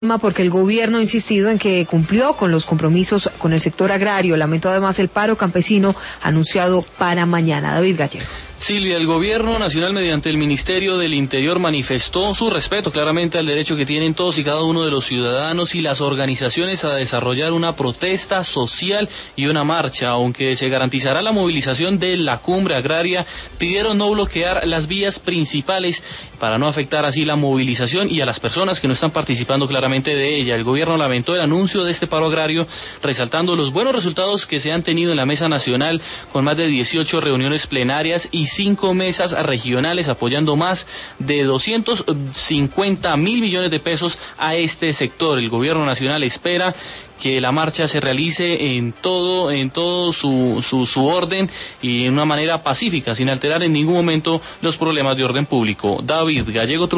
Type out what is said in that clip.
Porque el gobierno ha insistido en que cumplió con los compromisos con el sector agrario. Lamentó además el paro campesino anunciado para mañana. David Gallego. Silvia, el gobierno nacional mediante el Ministerio del Interior manifestó su respeto claramente al derecho que tienen todos y cada uno de los ciudadanos y las organizaciones a desarrollar una protesta social y una marcha. Aunque se garantizará la movilización de la cumbre agraria, pidieron no bloquear las vías principales para no afectar así la movilización y a las personas que no están participando claramente de ella. El gobierno lamentó el anuncio de este paro agrario, resaltando los buenos resultados que se han tenido en la mesa nacional, con más de 18 reuniones plenarias y 5 mesas regionales, apoyando más de 250.000 millones de pesos a este sector. El gobierno nacional espera que la marcha se realice en todo su orden y en una manera pacífica, sin alterar en ningún momento los problemas de orden público. David Gallego.